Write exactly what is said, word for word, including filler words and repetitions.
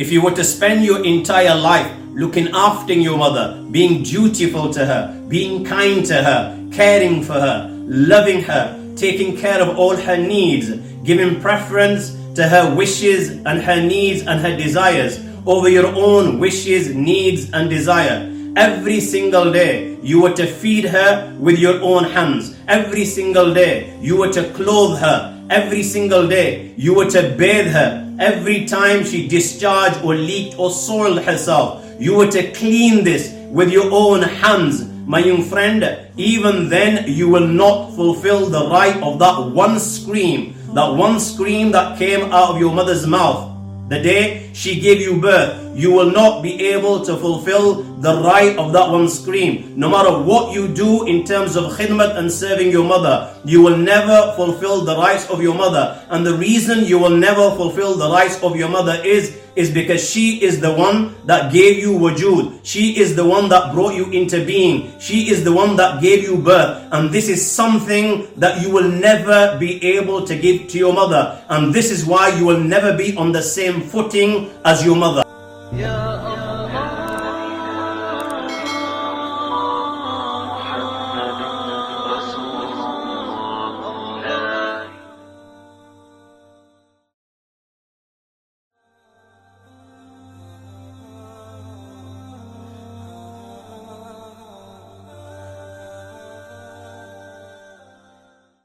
if you were to spend your entire life looking after your mother, being dutiful to her, being kind to her, caring for her, loving her, taking care of all her needs, giving preference to her wishes and her needs and her desires over your own wishes, needs and desire. Every single day you were to feed her with your own hands. Every single day you were to clothe her. Every single day you were to bathe her. Every time she discharged or leaked or soiled herself, you were to clean this with your own hands. My young friend, even then you will not fulfill the right of that one scream, that one scream that came out of your mother's mouth. The day she gave you birth, you will not be able to fulfill the right of that one scream. No matter what you do in terms of khidmat and serving your mother, you will never fulfill the rights of your mother. And the reason you will never fulfill the rights of your mother is, is because she is the one that gave you wujud. She is the one that brought you into being. She is the one that gave you birth. And this is something that you will never be able to give to your mother. And this is why you will never be on the same footing as your mother. Ya